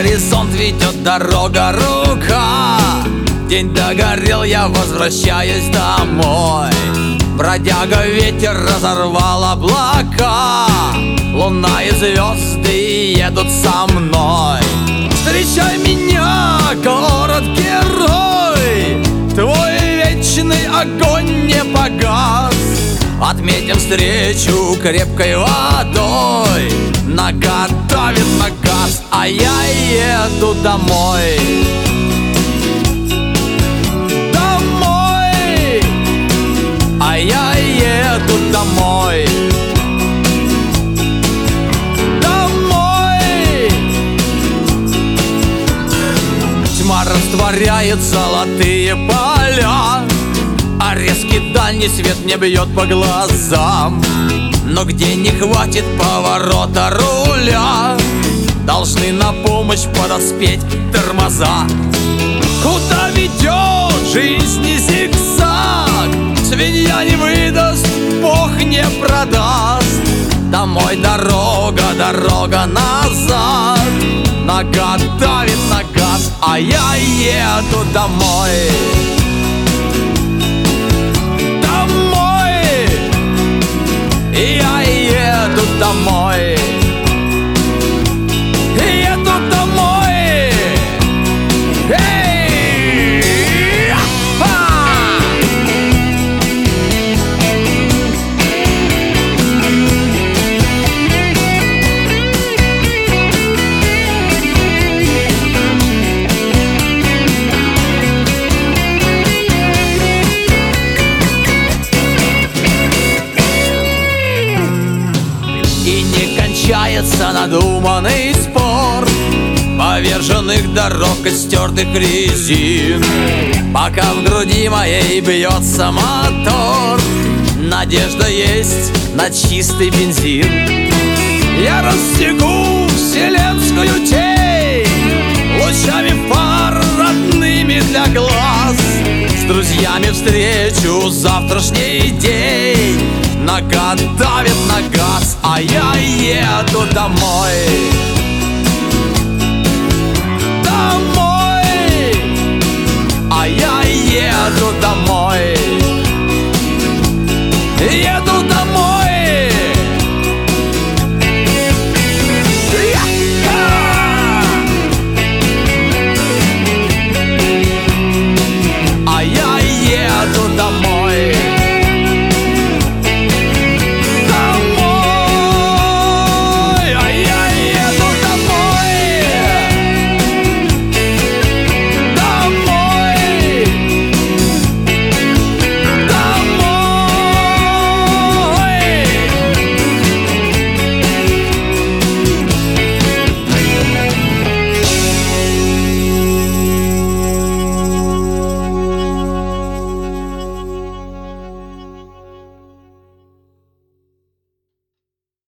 горизонт ведет дорога, рука. День догорел, я возвращаюсь домой. Бродяга, ветер разорвал облака. Луна и звезды едут со мной. Встречай меня, город-герой, твой вечный огонь не погас. Отметим встречу крепкой водой. Нога давит на газ, а я еду домой. Домой, а я еду домой. Домой. Тьма растворяет золотые поля, а резкий дальний свет мне бьет по глазам. Но где не хватит поворота руля, должны на помощь подоспеть тормоза. Куда ведет жизнь зигзаг? Свинья не выдаст, Бог не продаст. Домой дорога, дорога назад. Нога давит на газ, а я еду домой. Я еду домой. Еду домой. Эй! И не кончается надуманный спор поверженных дорог и стертых резин. Пока в груди моей бьется мотор, надежда есть на чистый бензин. Я рассеку вселенскую тень лучами фар, родными для глаз. С друзьями встречу завтрашний день. Нога давит на газ, а я еду домой. Домой, а я еду домой. Еду